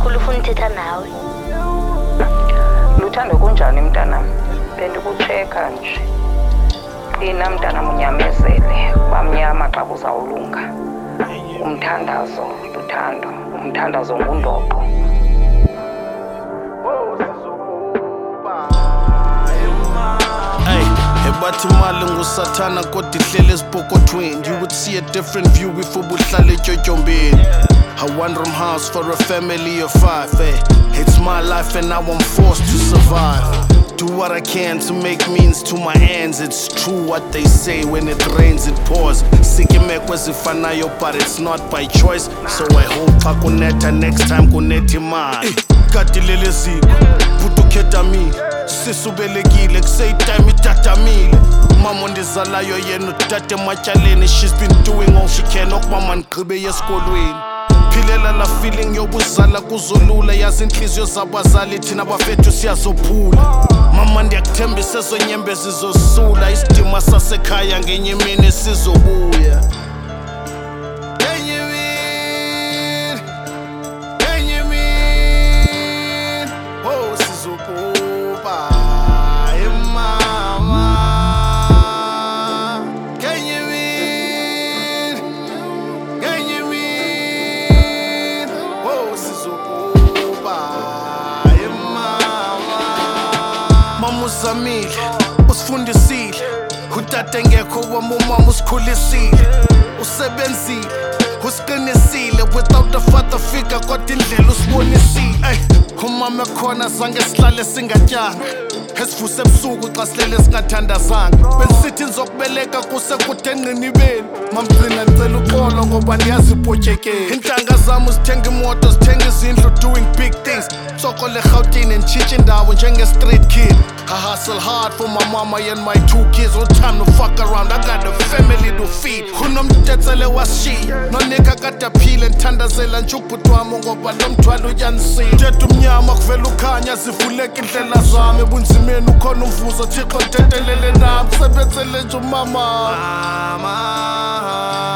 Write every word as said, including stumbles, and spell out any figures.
kakhulu ufuna uthetha nawe. Luthando kunjani mntanami? Bendikucheka nje. Ina mntanami unyamezele, bamnyama xa kuzawulunga. Umthandazo, luthando, umthandazo ngundoqo. Bathi imali ngusathana kodwa ihlele esipokothweni. You would see a different view if ubuhlale etyotyombenzi. I want room house for a family of five, eh? It's my life and now I'm forced to survive. Do what I can to make means to my ends. It's true what they say, when it rains it pours. Sikimekwe zifanayo but it's not by choice. So I hope xa kunetha next time kunethi imali. Kati lele ziko, butu ketamile. Sisubelekile kuseyitime itatamile. Mama ondizalayo yena utate ematyaleni. She's been doing all she can okubama ndigqibe esikolweni. Philela la feeling yobuzala kuzolula. Yazi inhliziyo zabazali thina bafethu siyazophula. Mama ndiyakuthembisa ezo nyembe zizosula. Isidima sasekhaya ngenye imini sizobuya. Oh sizobuya. Uzamile, usifundisile, utata ngekho wami umama usikhulisile. Usebenzile, usiqinisile, without a father figure kodwa indlela usibonisile. Ey, umama ekhona zange sihlale singatyanga. Esivuse ebusuku xa silele singathandazanga. Benisithi nizokubeleka kusekude enqinibeni. Mamgcina ndicela uxolo ngoba ndiyazi ibhotyekeni. Iintanga zam uzithenga imoto, zithenga izindlu, doing big things. Sokole eRhawutini nditshitshe indawo njenge-street kid. I hustle hard for my mama and my two kids. No time to fuck around, I got a family to feed. Unomtetsele washiya, nonika kade aphile. Ndithandazela nje ubhuti wami ngoba lo mthwalo uyanisile. Thetha umnyama kuvela ukhanya, zivuleka indlela zami. Ebunzimeni ukhona umvuzo, Thixo ntethelele nami. Sebenzele nje umama.